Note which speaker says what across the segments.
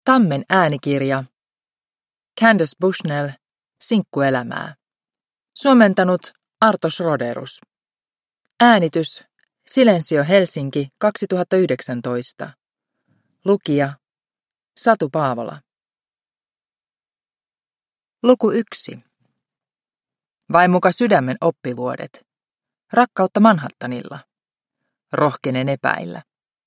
Speaker 1: Tammen äänikirja. Candace Bushnell, Sinkkuelämää. Suomentanut Arto Schroderus. Äänitys Silensio Helsinki 2019. Lukija Satu Paavola. Luku 1. Vain muka sydämen oppivuodet. Rakkautta Manhattanilla. Rohkenen epäillä.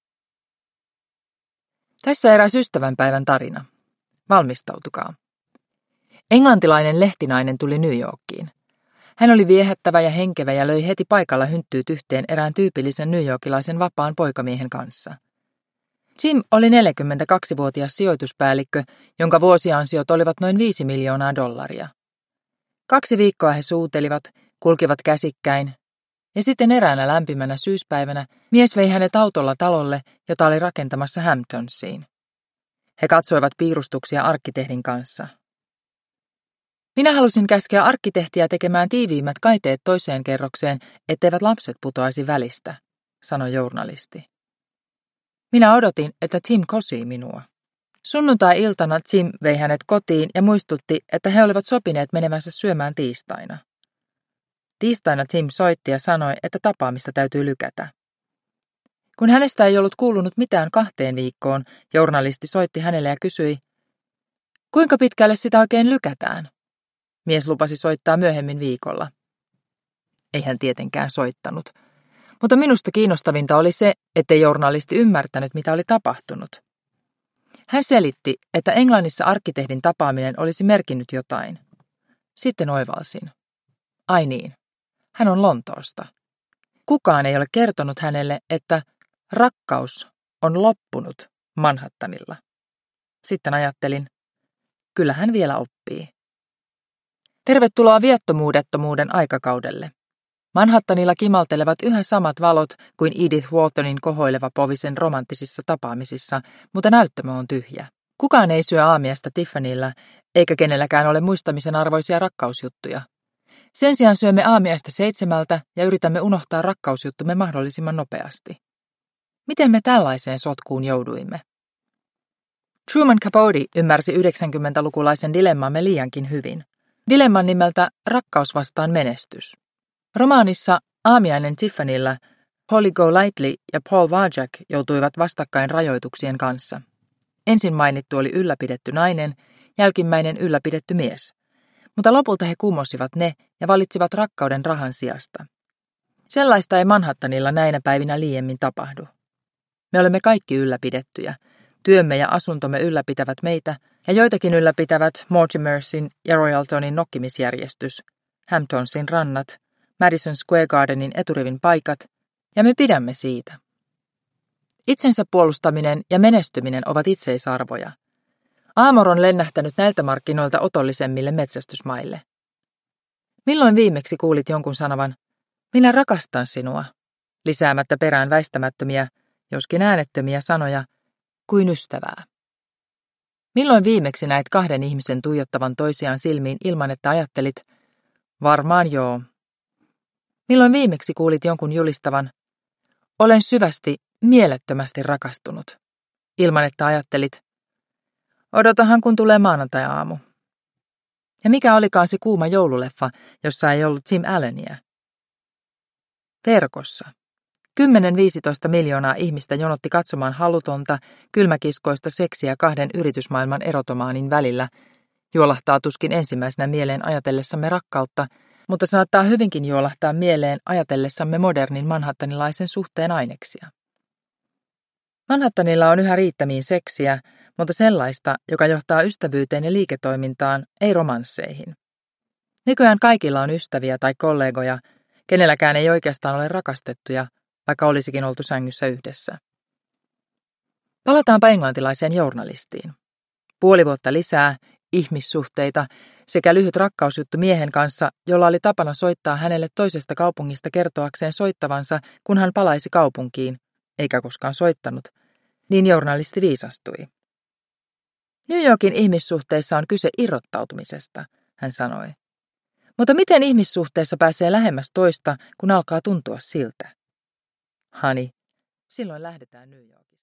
Speaker 1: Tässä eräs ystävänpäivän tarina. Valmistautukaa. Englantilainen lehtinainen tuli New Yorkiin. Hän oli viehättävä ja henkevä ja löi heti paikalla hynttyyt yhteen erään tyypillisen newyorkilaisen vapaan poikamiehen kanssa. Jim oli 42-vuotias sijoituspäällikkö, jonka vuosiansiot olivat noin $5 miljoonaa. 2 viikkoa he suutelivat, kulkivat käsikkäin, ja sitten eräänä lämpimänä syyspäivänä mies vei hänet autolla talolle, jota oli rakentamassa Hamptonsiin. He katsoivat piirustuksia arkkitehdin kanssa. Minä halusin käskeä arkkitehtiä tekemään tiiviimmät kaiteet toiseen kerrokseen, etteivät lapset putoaisi välistä, sanoi journalisti. Minä odotin, että Tim kosii minua. Sunnuntai-iltana Tim vei hänet kotiin ja muistutti, että he olivat sopineet menevänsä syömään tiistaina. Tiistaina Tim soitti ja sanoi, että tapaamista täytyy lykätä. Kun hänestä ei ollut kuulunut mitään 2 viikkoon, journalisti soitti hänelle ja kysyi, kuinka pitkälle sitä oikein lykätään? Mies lupasi soittaa myöhemmin viikolla. Ei hän tietenkään soittanut. Mutta minusta kiinnostavinta oli se, ettei journalisti ymmärtänyt, mitä oli tapahtunut. Hän selitti, että Englannissa arkkitehdin tapaaminen olisi merkinnyt jotain. Sitten oivalsin. Ai niin, hän on Lontoosta. Kukaan ei ole kertonut hänelle, että rakkaus on loppunut Manhattanilla. Sitten ajattelin, kyllä hän vielä oppii. Tervetuloa viattomuudettomuuden aikakaudelle. Manhattanilla kimaltelevat yhä samat valot kuin Edith Whartonin kohoileva povisen romanttisissa tapaamisissa, mutta näyttämö on tyhjä. Kukaan ei syö aamiaista Tiffanyllä, eikä kenelläkään ole muistamisen arvoisia rakkausjuttuja. Sen sijaan syömme aamiaista 7 ja yritämme unohtaa rakkausjuttumme mahdollisimman nopeasti. Miten me tällaiseen sotkuun jouduimme? Truman Capote ymmärsi 90-lukulaisen dilemmamme liiankin hyvin. Dilemman nimeltä Rakkaus vastaan menestys. Romaanissa Aamiainen Tiffanyllä Polly Golightly ja Paul Wajak joutuivat vastakkain rajoituksien kanssa. Ensin mainittu oli ylläpidetty nainen, jälkimmäinen ylläpidetty mies. Mutta lopulta he kummosivat ne ja valitsivat rakkauden rahan sijasta. Sellaista ei Manhattanilla näinä päivinä liiemmin tapahdu. Me olemme kaikki ylläpidettyjä. Työmme ja asuntomme ylläpitävät meitä, ja joitakin ylläpitävät Mortimersin ja Royaltonin nokkimisjärjestys, Hamptonsin rannat, Madison Square Gardenin eturivin paikat, ja me pidämme siitä. Itsensä puolustaminen ja menestyminen ovat itseisarvoja. Aamor on lennähtänyt näiltä markkinoilta otollisemmille metsästysmaille. Milloin viimeksi kuulit jonkun sanovan, minä rakastan sinua, lisäämättä perään väistämättömiä, joskin äänettömiä sanoja, kuin ystävää? Milloin viimeksi näit 2 ihmisen tuijottavan toisiaan silmiin ilman, että ajattelit, varmaan joo. Milloin viimeksi kuulit jonkun julistavan, olen syvästi, mielettömästi rakastunut, ilman että ajattelit, odotahan kun tulee maanantai-aamu. Ja mikä olikaan se kuuma joululeffa, jossa ei ollut Tim Allenia? Verkossa. 10-15 miljoonaa ihmistä jonotti katsomaan halutonta, kylmäkiskoista seksiä 2 yritysmaailman erotomaanin välillä, juolahtaa tuskin ensimmäisenä mieleen ajatellessamme rakkautta, mutta saattaa hyvinkin juolahtaa mieleen ajatellessamme modernin manhattanilaisen suhteen aineksia. Manhattanilla on yhä riittämiin seksiä, mutta sellaista, joka johtaa ystävyyteen ja liiketoimintaan, ei romansseihin. Nykyään kaikilla on ystäviä tai kollegoja, kenelläkään ei oikeastaan ole rakastettuja, vaikka olisikin oltu sängyssä yhdessä. Palataanpa englantilaiseen journalistiin. 5 vuotta lisää, ihmissuhteita sekä lyhyt rakkausjuttu miehen kanssa, jolla oli tapana soittaa hänelle toisesta kaupungista kertoakseen soittavansa, kun hän palaisi kaupunkiin, eikä koskaan soittanut, niin journalisti viisastui. New Yorkin ihmissuhteissa on kyse irrottautumisesta, hän sanoi. Mutta miten ihmissuhteessa pääsee lähemmäs toista, kun alkaa tuntua siltä? Honey, silloin lähdetään New Yorkiin.